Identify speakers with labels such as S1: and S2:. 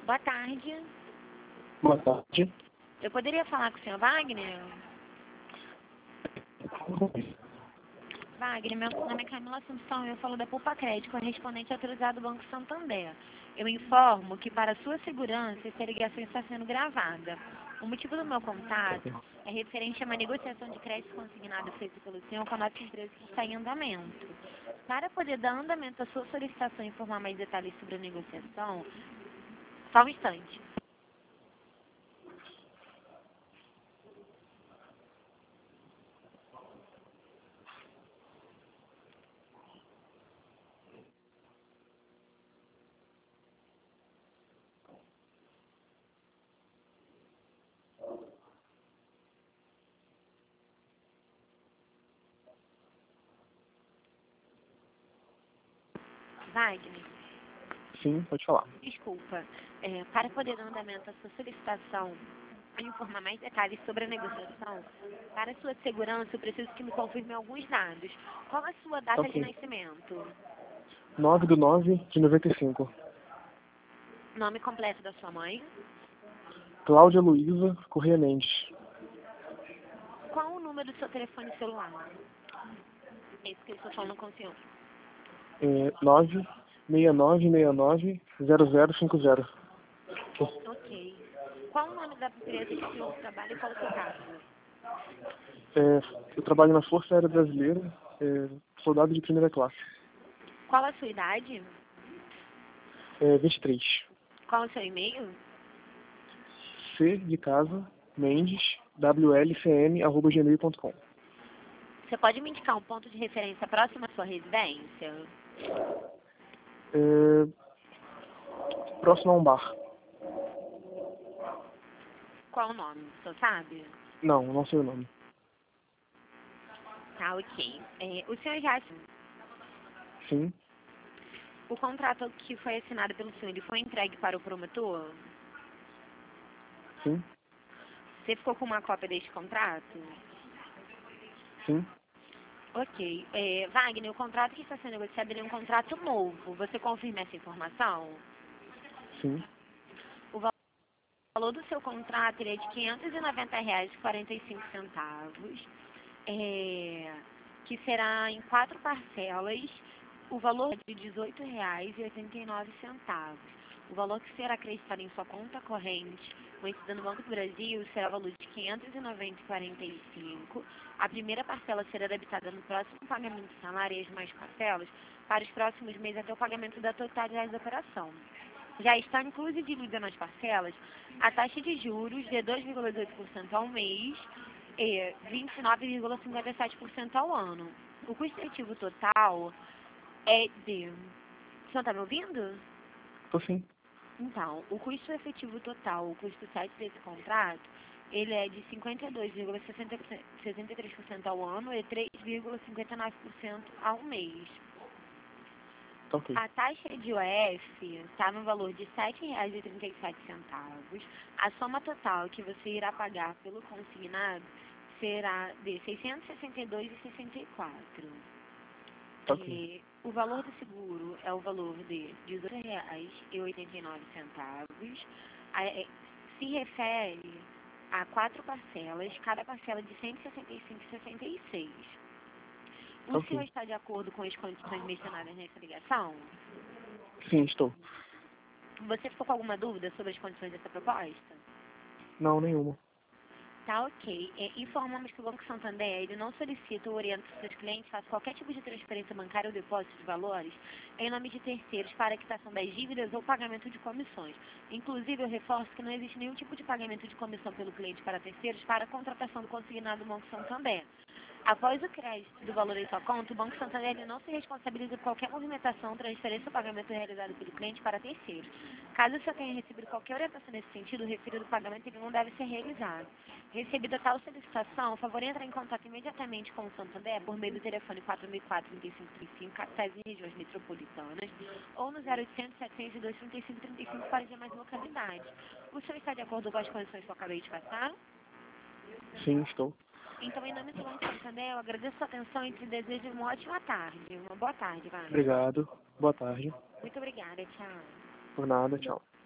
S1: Boa tarde.
S2: Boa tarde.
S1: Eu poderia falar com o senhor Wagner? Wagner, meu nome é Camila Assunção e eu falo da Poupa Crédito, correspondente autorizado do Banco Santander. Eu informo que, para sua segurança, essa ligação está sendo gravada. O motivo do meu contato é referente a uma negociação de crédito consignado feita pelo senhor com a nota de empresa que está em andamento. Para poder dar andamento à sua solicitação e informar mais detalhes sobre a negociação, só um instante. Wagner,
S2: Sim, pode falar.
S1: desculpa. Para poder dar andamento à sua solicitação e informar mais detalhes sobre a negociação, para sua segurança, eu preciso que me confirme alguns dados. Qual a sua data de
S2: Ok.
S1: nascimento?
S2: 9/9/95.
S1: Nome completo da sua mãe?
S2: Cláudia Luísa Corrêa Mendes.
S1: Qual o número do seu telefone celular? Esse que eu estou falando com o senhor.
S2: 969690050.
S1: Ok. Qual o nome da empresa que o senhor trabalha e qual o seu cargo?
S2: Eu trabalho na Força Aérea Brasileira, soldado de primeira classe.
S1: Qual a sua idade?
S2: 23.
S1: Qual o seu e-mail?
S2: C de casa, Mendes, WLCM@gmail.com.
S1: Você pode me indicar um ponto de referência próximo à sua residência?
S2: Próximo a um bar.
S1: Qual o nome? O senhor sabe?
S2: Não sei o nome.
S1: Tá, ok. O senhor já...
S2: Sim,
S1: O contrato que foi assinado pelo senhor, ele foi entregue para o promotor?
S2: sim,
S1: Você ficou com uma cópia deste contrato?
S2: sim.
S1: Ok. Wagner, o contrato que está sendo negociado ele é um contrato novo. Você confirma essa informação?
S2: Sim.
S1: O valor do seu contrato ele é de R$ 590,45, que será em 4 parcelas. O valor é de R$ 18,89. O valor que será acreditado em sua conta corrente, conhecida no Banco do Brasil, será o valor de R$ 590,45. A primeira parcela será debitada no próximo pagamento do salário e as mais parcelas para os próximos meses até o pagamento da totalidade da operação. Já está incluso e diluída nas parcelas a taxa de juros de 2,18% ao mês e 29,57% ao ano. O custo efetivo total é de... O senhor está me ouvindo?
S2: Tô sim.
S1: Então, o custo efetivo total, o custo site desse contrato, ele é de 52,63% ao ano e 3,59% ao mês.
S2: Tá ok.
S1: A taxa de IOF está no valor de R$ 7,37. A soma total que você irá pagar pelo consignado será de R$ 662,64.
S2: Tá ok.
S1: O valor do seguro é o valor de R$ 18,89. Se refere a 4 parcelas, cada parcela de R$ 165,66. O senhor está de acordo com as condições mencionadas nessa ligação?
S2: Sim, estou.
S1: Você ficou com alguma dúvida sobre as condições dessa proposta?
S2: Não, nenhuma.
S1: Tá, ok. Informamos que o Banco Santander ele não solicita ou orienta que seus clientes façam qualquer tipo de transferência bancária ou depósito de valores em nome de terceiros para a quitação das dívidas ou pagamento de comissões. Inclusive, eu reforço que não existe nenhum tipo de pagamento de comissão pelo cliente para terceiros para a contratação do consignado do Banco Santander. Após o crédito do valor em sua conta, o Banco Santander ele não se responsabiliza por qualquer movimentação, transferência ou pagamento realizado pelo cliente para terceiros. Caso o senhor tenha recebido qualquer orientação nesse sentido, o referido pagamento ele não deve ser realizado. Recebida tal solicitação, por favor, entre em contato imediatamente com o Santander por meio do telefone 4004-3535, capitais e regiões metropolitanas, ou no 0800 702 3535 para as demais localidades. O senhor está de acordo com as condições que eu acabei de passar?
S2: Sim, estou.
S1: Então, em nome do Banco Santander, eu agradeço a sua atenção e te desejo uma ótima tarde. Uma boa tarde, vai.
S2: Obrigado. Boa tarde.
S1: Muito obrigada, tchau.
S2: Por nada, tchau.